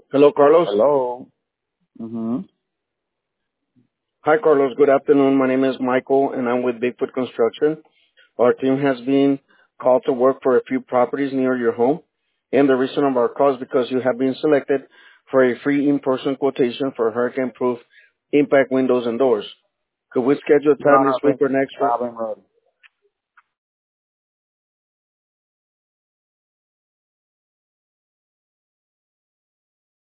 Hello, Carlos. Hello. Mm-hmm. Hi, Carlos. Good afternoon. My name is Michael, and I'm with Bigfoot Construction. Our team has been called to work for a few properties near your home, and the reason of our call is because you have been selected for a free in-person quotation for hurricane-proof impact windows and doors. Could we schedule a No, time this no, week thank or you. next for? I've been ready.